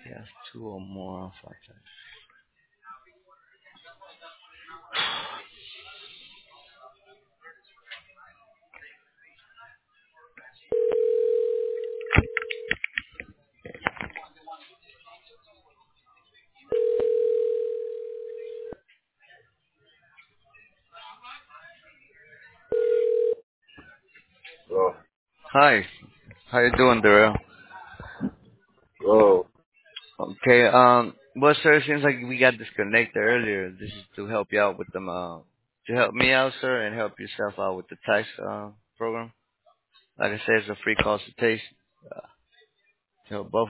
Yes, two or more. Five times. Oh, Hi, how you doing, Darrell? oh, Okay, well, sir, it seems like we got disconnected earlier. This is to help you out with them, to help me out, sir, and help yourself out with the tax, program. Like I said, it's a free consultation, to help both